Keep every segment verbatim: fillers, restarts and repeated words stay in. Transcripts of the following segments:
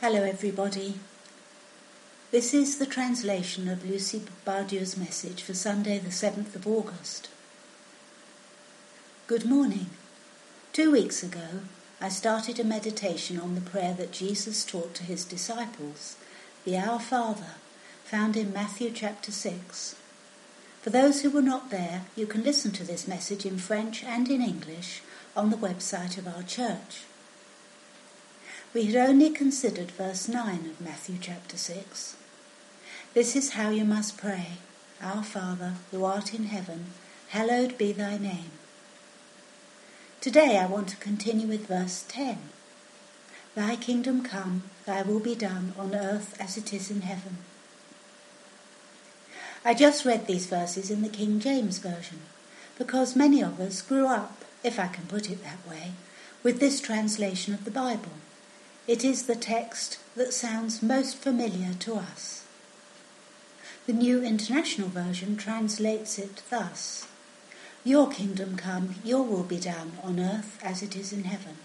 Hello everybody. This is the translation of Lucy Bardieu's message for Sunday the seventh of August. Good morning. Two weeks ago I started a meditation on the prayer that Jesus taught to his disciples, the Our Father, found in Matthew chapter six. For those who were not there, you can listen to this message in French and in English on the website of our church. We had only considered verse nine of Matthew chapter six. This is how you must pray. Our Father, who art in heaven, hallowed be thy name. Today I want to continue with verse ten. Thy kingdom come, thy will be done on earth as it is in heaven. I just read these verses in the King James Version, because many of us grew up, if I can put it that way, with this translation of the Bible. It is the text that sounds most familiar to us. The New International Version translates it thus: Your kingdom come, your will be done on earth as it is in heaven.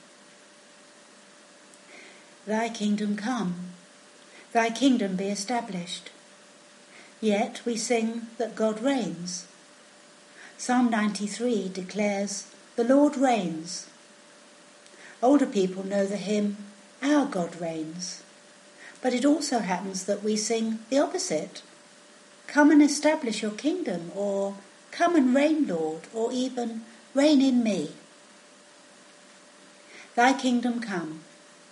Thy kingdom come, thy kingdom be established. Yet we sing that God reigns. Psalm ninety-three declares, the Lord reigns. Older people know the hymn, Our God reigns. But it also happens that we sing the opposite. Come and establish your kingdom, or come and reign, Lord, or even reign in me. Thy kingdom come.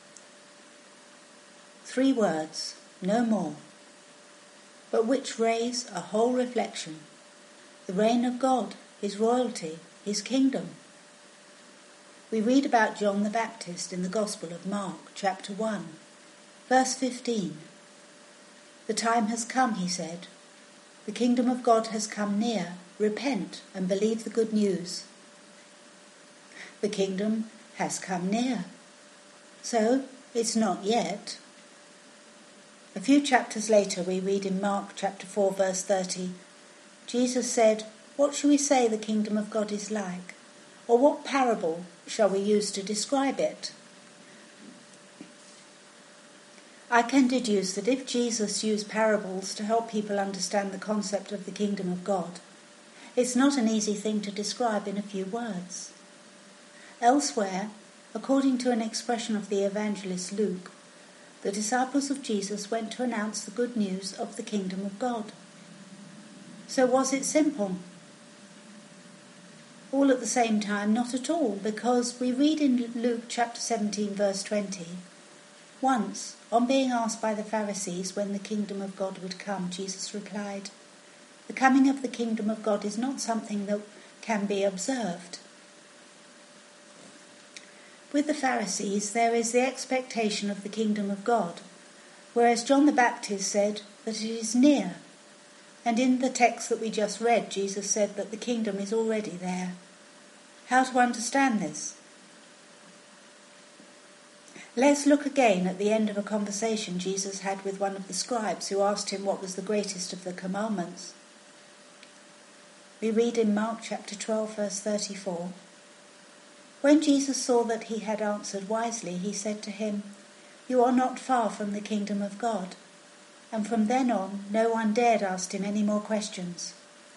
Three words, no more, but which raise a whole reflection. The reign of God, his royalty, his kingdom. We read about John the Baptist in the Gospel of Mark, chapter one, verse fifteen. The time has come, he said. The kingdom of God has come near. Repent and believe the good news. The kingdom has come near. So, it's not yet. A few chapters later we read in Mark chapter four, verse thirty, Jesus said, What shall we say the kingdom of God is like? Or what parable shall we use to describe it? I can deduce that if Jesus used parables to help people understand the concept of the kingdom of God, it's not an easy thing to describe in a few words. Elsewhere, according to an expression of the evangelist Luke, the disciples of Jesus went to announce the good news of the kingdom of God. So was it simple? All at the same time, not at all, because we read in Luke chapter seventeen, verse twenty, once, on being asked by the Pharisees when the kingdom of God would come, Jesus replied, The coming of the kingdom of God is not something that can be observed. With the Pharisees, there is the expectation of the kingdom of God, whereas John the Baptist said that it is near. And in the text that we just read, Jesus said that the kingdom is already there. How to understand this? Let's look again at the end of a conversation Jesus had with one of the scribes who asked him what was the greatest of the commandments. We read in Mark chapter twelve, verse thirty-four. When Jesus saw that he had answered wisely, he said to him, You are not far from the kingdom of God. And from then on, no one dared ask him any more questions.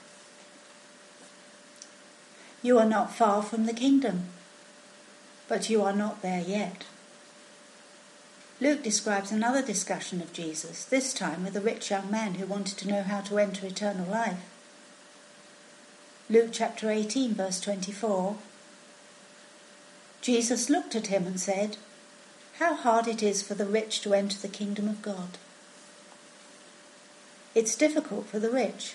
You are not far from the kingdom, but you are not there yet. Luke describes another discussion of Jesus, this time with a rich young man who wanted to know how to enter eternal life. Luke chapter eighteen, verse twenty-four. Jesus looked at him and said, How hard it is for the rich to enter the kingdom of God. It's difficult for the rich.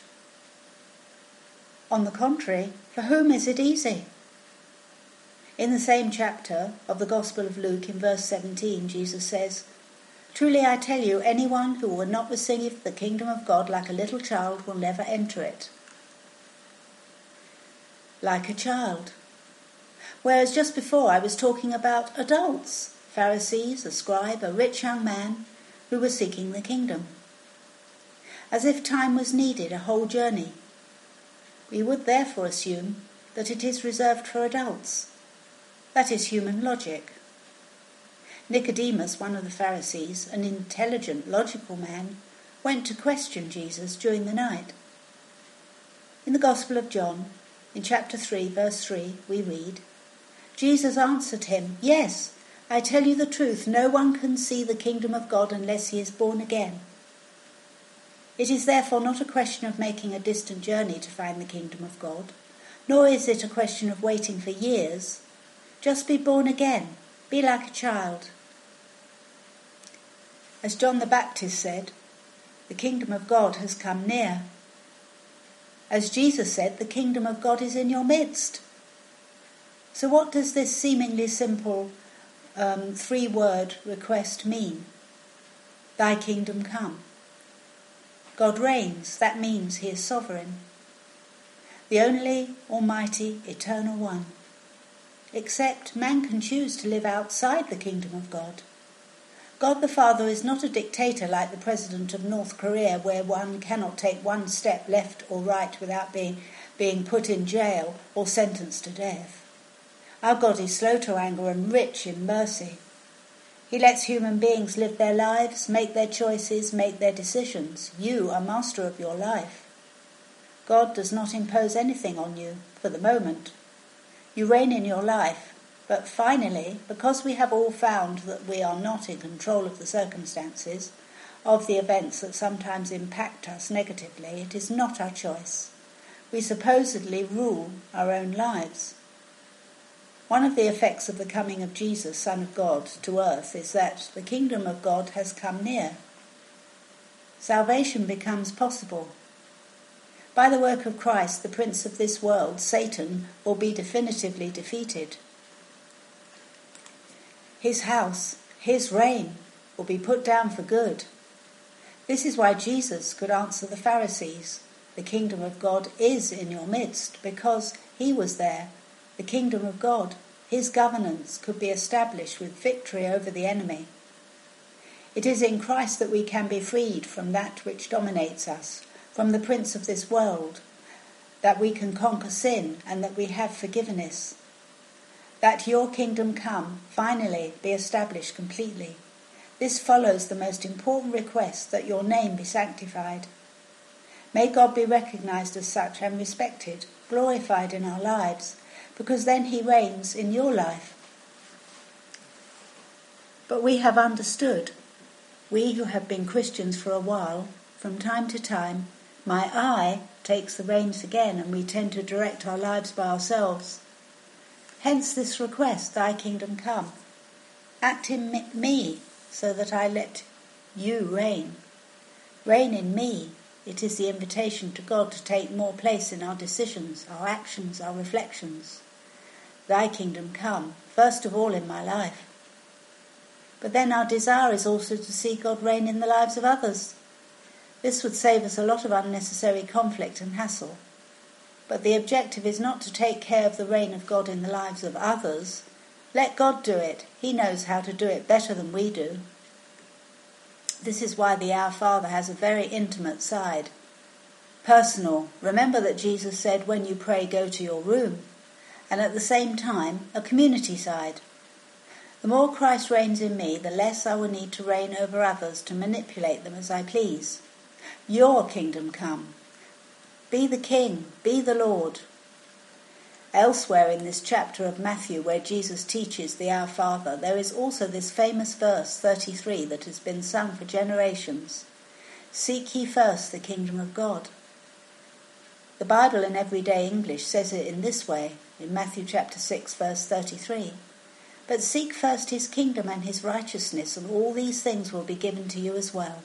On the contrary, for whom is it easy? In the same chapter of the Gospel of Luke, in verse seventeen, Jesus says, Truly I tell you, anyone who will not receive the kingdom of God like a little child will never enter it. Like a child. Whereas just before I was talking about adults, Pharisees, a scribe, a rich young man who were seeking the kingdom. As if time was needed, a whole journey. We would therefore assume that it is reserved for adults. That is human logic. Nicodemus, one of the Pharisees, an intelligent, logical man, went to question Jesus during the night. In the Gospel of John, in chapter three, verse three, we read, Jesus answered him, "Yes, I tell you the truth, no one can see the kingdom of God unless he is born again." It is therefore not a question of making a distant journey to find the kingdom of God, nor is it a question of waiting for years. Just be born again, be like a child. As John the Baptist said, the kingdom of God has come near. As Jesus said, the kingdom of God is in your midst. So what does this seemingly simple um, three-word request mean? Thy kingdom come. God reigns, that means he is sovereign. The only, almighty, eternal one. Except man can choose to live outside the kingdom of God. God the Father is not a dictator like the president of North Korea, where one cannot take one step left or right without being, being put in jail or sentenced to death. Our God is slow to anger and rich in mercy. He lets human beings live their lives, make their choices, make their decisions. You are master of your life. God does not impose anything on you for the moment. You reign in your life. But finally, because we have all found that we are not in control of the circumstances, of the events that sometimes impact us negatively, it is not our choice. We supposedly rule our own lives. One of the effects of the coming of Jesus, Son of God, to earth is that the kingdom of God has come near. Salvation becomes possible. By the work of Christ, the prince of this world, Satan, will be definitively defeated. His house, his reign, will be put down for good. This is why Jesus could answer the Pharisees, the kingdom of God is in your midst, because he was there. The kingdom of God, his governance, could be established with victory over the enemy. It is in Christ that we can be freed from that which dominates us, from the prince of this world, that we can conquer sin and that we have forgiveness. That your kingdom come, finally be established completely. This follows the most important request, that your name be sanctified. May God be recognized as such and respected, glorified in our lives, because then he reigns in your life. But we have understood, we who have been Christians for a while, from time to time, my I takes the reins again and we tend to direct our lives by ourselves. Hence this request, thy kingdom come. Act in me, so that I let you reign. Reign in me. It is the invitation to God to take more place in our decisions, our actions, our reflections. Thy kingdom come, first of all in my life. But then our desire is also to see God reign in the lives of others. This would save us a lot of unnecessary conflict and hassle. But the objective is not to take care of the reign of God in the lives of others. Let God do it. He knows how to do it better than we do. This is why the Our Father has a very intimate side. Personal. Remember that Jesus said, when you pray, go to your room. And at the same time, a community side. The more Christ reigns in me, the less I will need to reign over others to manipulate them as I please. Your kingdom come. Be the King, be the Lord. Elsewhere in this chapter of Matthew, where Jesus teaches the Our Father, there is also this famous verse, thirty-three, that has been sung for generations. Seek ye first the kingdom of God. The Bible in everyday English says it in this way, in Matthew chapter six, verse thirty-three. But seek first his kingdom and his righteousness, and all these things will be given to you as well.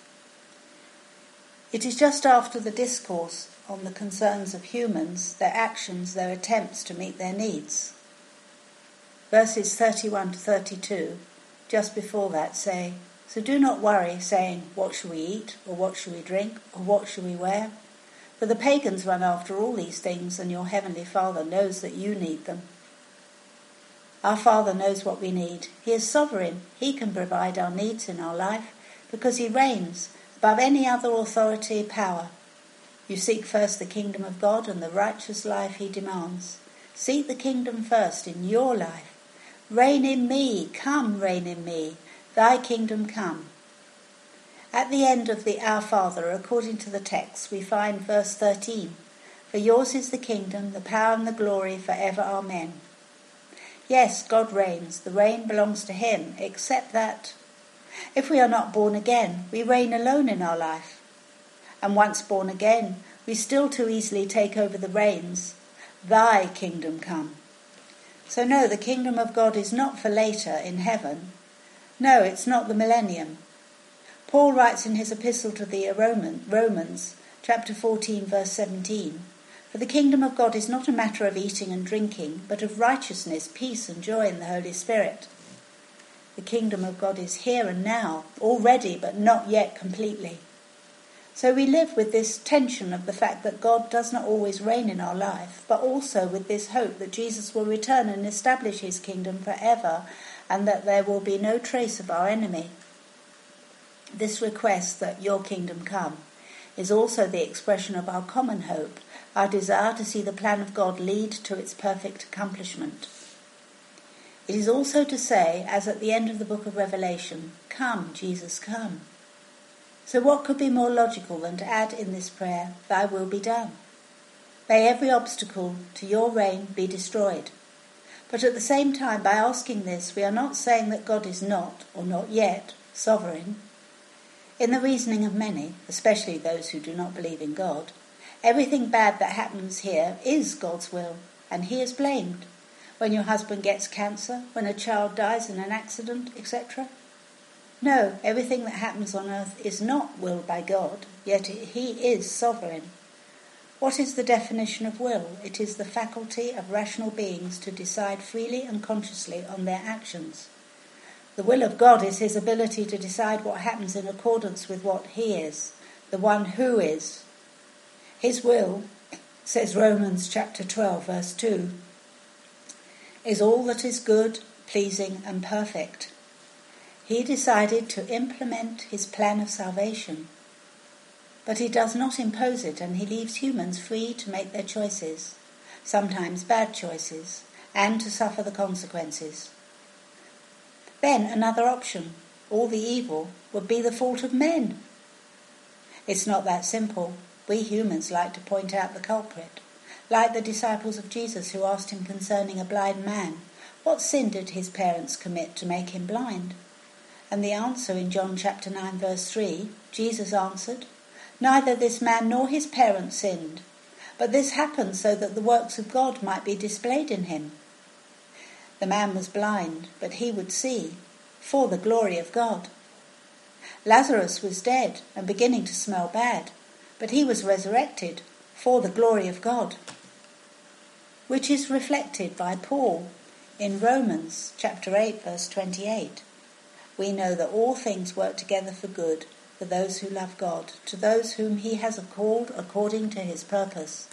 It is just after the discourse on the concerns of humans, their actions, their attempts to meet their needs. Verses thirty-one to thirty-two, just before that, say, so do not worry, saying, what shall we eat, or what shall we drink, or what shall we wear? For the pagans run after all these things, and your heavenly Father knows that you need them. Our Father knows what we need. He is sovereign. He can provide our needs in our life, because he reigns above any other authority or power. You seek first the kingdom of God and the righteous life he demands. Seek the kingdom first in your life. Reign in me, come, reign in me, thy kingdom come. At the end of the Our Father, according to the text, we find verse thirteen, for yours is the kingdom, the power and the glory forever, amen. Yes, God reigns, the reign belongs to him, except that if we are not born again, we reign alone in our life. And once born again, we still too easily take over the reins. Thy kingdom come. So no, the kingdom of God is not for later in heaven. No, it's not the millennium. Paul writes in his epistle to the Roman, Romans, chapter fourteen, verse seventeen, for the kingdom of God is not a matter of eating and drinking, but of righteousness, peace and joy in the Holy Spirit. The kingdom of God is here and now, already, but not yet completely. So we live with this tension of the fact that God does not always reign in our life, but also with this hope that Jesus will return and establish his kingdom forever, and that there will be no trace of our enemy. This request that your kingdom come is also the expression of our common hope, our desire to see the plan of God lead to its perfect accomplishment. It is also to say, as at the end of the book of Revelation, come, Jesus, come. So what could be more logical than to add in this prayer, thy will be done? May every obstacle to your reign be destroyed. But at the same time, by asking this, we are not saying that God is not, or not yet, sovereign. In the reasoning of many, especially those who do not believe in God, everything bad that happens here is God's will, and he is blamed. When your husband gets cancer, when a child dies in an accident, et cetera. No, everything that happens on earth is not willed by God, yet he is sovereign. What is the definition of will? It is the faculty of rational beings to decide freely and consciously on their actions. The will of God is his ability to decide what happens in accordance with what he is, the one who is. His will, says Romans chapter twelve, verse two, is all that is good, pleasing and perfect. He decided to implement his plan of salvation, but he does not impose it, and he leaves humans free to make their choices, sometimes bad choices, and to suffer the consequences. Then another option, all the evil, would be the fault of men. It's not that simple. We humans like to point out the culprit, like the disciples of Jesus who asked him concerning a blind man, what sin did his parents commit to make him blind? And the answer in John chapter nine verse three, Jesus answered, neither this man nor his parents sinned, but this happened so that the works of God might be displayed in him. The man was blind, but he would see, for the glory of God. Lazarus was dead and beginning to smell bad, but he was resurrected, for the glory of God. Which is reflected by Paul in Romans chapter eight verse twenty-eight. We know that all things work together for good for those who love God, to those whom he has called according to his purpose.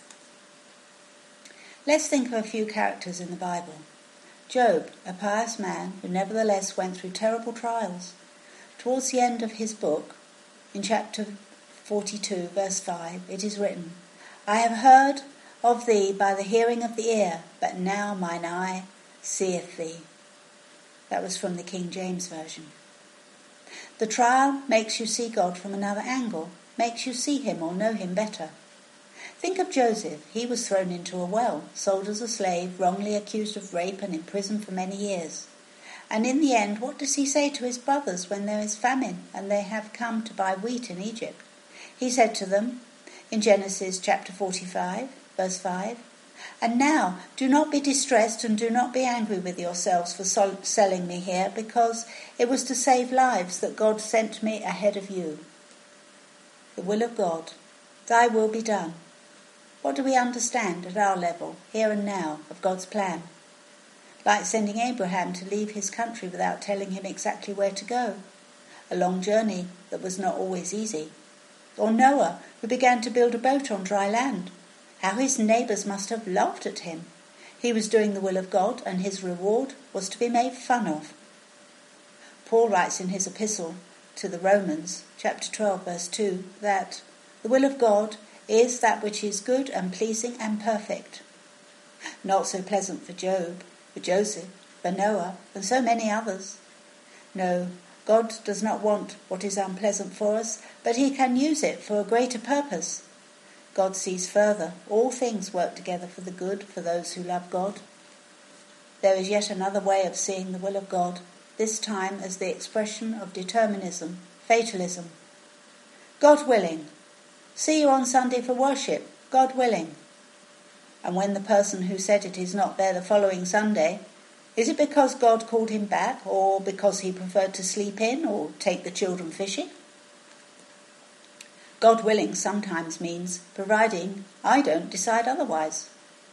Let's think of a few characters in the Bible. Job, a pious man who nevertheless went through terrible trials. Towards the end of his book, in chapter forty-two, verse five, it is written, I have heard of thee by the hearing of the ear, but now mine eye seeth thee. That was from the King James Version. The trial makes you see God from another angle, makes you see him or know him better. Think of Joseph. He was thrown into a well, sold as a slave, wrongly accused of rape and imprisoned for many years. And in the end, what does he say to his brothers when there is famine and they have come to buy wheat in Egypt? He said to them in Genesis chapter forty-five, verse five, and now do not be distressed and do not be angry with yourselves for sol- selling me here, because it was to save lives that God sent me ahead of you. The will of God, thy will be done. What do we understand at our level, here and now, of God's plan? Like sending Abraham to leave his country without telling him exactly where to go. A long journey that was not always easy. Or Noah, who began to build a boat on dry land. How his neighbours must have laughed at him. He was doing the will of God, and his reward was to be made fun of. Paul writes in his epistle to the Romans, chapter twelve, verse two, that the will of God is that which is good and pleasing and perfect. Not so pleasant for Job, for Joseph, for Noah, and so many others. No, God does not want what is unpleasant for us, but he can use it for a greater purpose. God sees further. All things work together for the good for those who love God. There is yet another way of seeing the will of God, this time as the expression of determinism, fatalism. God willing. See you on Sunday for worship. God willing. And when the person who said it is not there the following Sunday, is it because God called him back, or because he preferred to sleep in or take the children fishing? God willing sometimes means providing I don't decide otherwise.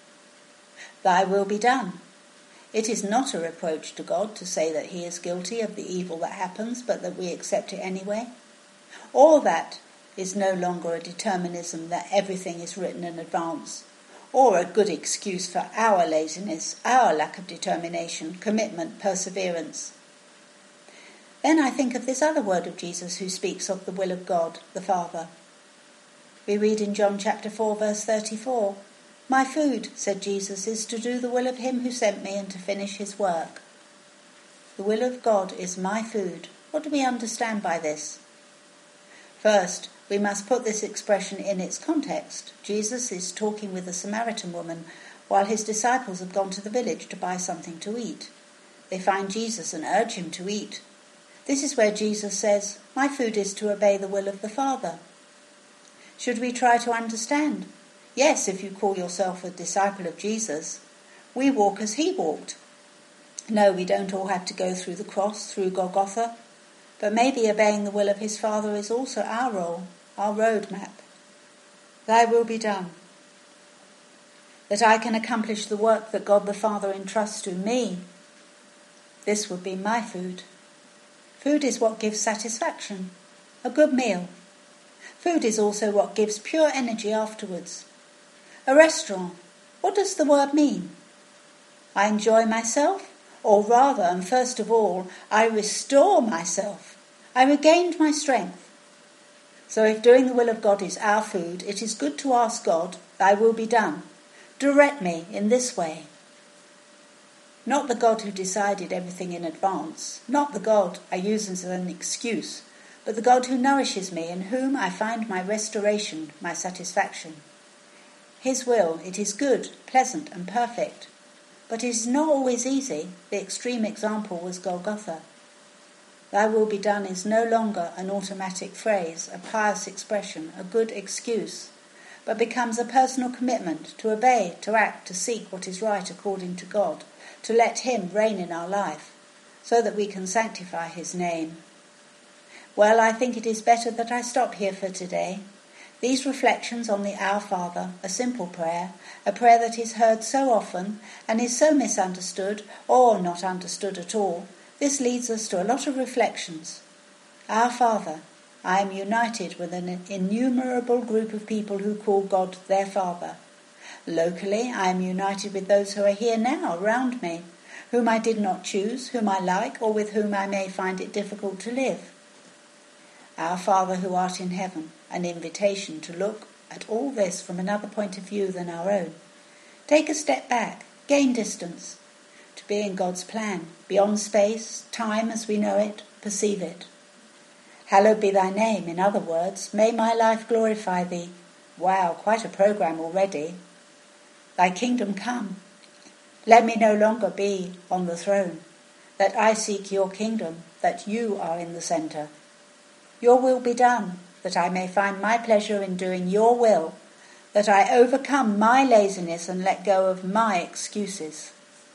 Thy will be done. It is not a reproach to God to say that he is guilty of the evil that happens, but that we accept it anyway. All that is no longer a determinism that everything is written in advance, or a good excuse for our laziness, our lack of determination, commitment, perseverance. Then I think of this other word of Jesus who speaks of the will of God, the Father. We read in John chapter four, verse thirty-four, "My food," said Jesus, "is to do the will of him who sent me and to finish his work." The will of God is my food. What do we understand by this? First, we must put this expression in its context. Jesus is talking with a Samaritan woman while his disciples have gone to the village to buy something to eat. They find Jesus and urge him to eat. This is where Jesus says, "My food is to obey the will of the Father." Should we try to understand? Yes, if you call yourself a disciple of Jesus. We walk as he walked. No, we don't all have to go through the cross, through Golgotha, but maybe obeying the will of his Father is also our role, our roadmap. Thy will be done. That I can accomplish the work that God the Father entrusts to me. This would be my food. Food is what gives satisfaction, a good meal. Food is also what gives pure energy afterwards. A restaurant, what does the word mean? I enjoy myself, or rather, and first of all, I restore myself. I regained my strength. So if doing the will of God is our food, it is good to ask God, "Thy will be done. Direct me in this way." Not the God who decided everything in advance, not the God I use as an excuse, but the God who nourishes me, in whom I find my restoration, my satisfaction. His will, it is good, pleasant and perfect, but it is not always easy. The extreme example was Golgotha. Thy will be done is no longer an automatic phrase, a pious expression, a good excuse, but becomes a personal commitment to obey, to act, to seek what is right according to God, to let him reign in our life, so that we can sanctify his name. Well, I think it is better that I stop here for today. These reflections on the Our Father, a simple prayer, a prayer that is heard so often and is so misunderstood or not understood at all, this leads us to a lot of reflections. Our Father, I am united with an innumerable group of people who call God their Father. Locally, I am united with those who are here now around me, whom I did not choose, whom I like, or with whom I may find it difficult to live. Our Father who art in heaven, an invitation to look at all this from another point of view than our own. Take a step back, gain distance, to be in God's plan, beyond space, time as we know it, perceive it. Hallowed be thy name, in other words, may my life glorify thee. Wow, quite a programme already. Thy kingdom come. Let me no longer be on the throne, that I seek your kingdom, that you are in the centre. Your will be done, that I may find my pleasure in doing your will, that I overcome my laziness and let go of my excuses.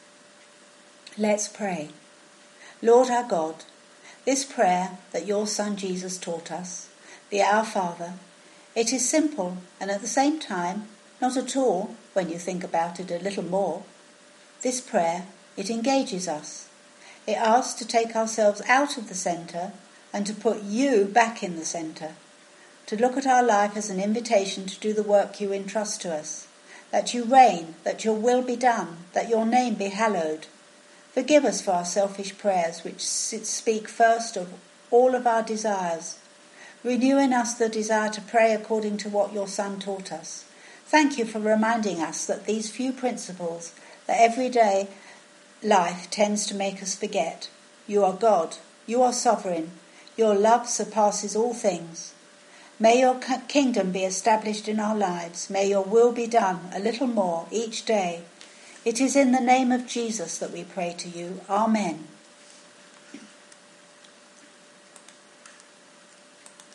Let's pray. Lord our God, this prayer that your Son Jesus taught us, the Our Father, it is simple and at the same time not at all, when you think about it a little more. This prayer, it engages us. It asks to take ourselves out of the centre and to put you back in the centre, to look at our life as an invitation to do the work you entrust to us, that you reign, that your will be done, that your name be hallowed. Forgive us for our selfish prayers, which speak first of all of our desires. Renew in us the desire to pray according to what your Son taught us. Thank you for reminding us that these few principles, that every day life tends to make us forget. You are God. You are sovereign. Your love surpasses all things. May your kingdom be established in our lives. May your will be done a little more each day. It is in the name of Jesus that we pray to you. Amen.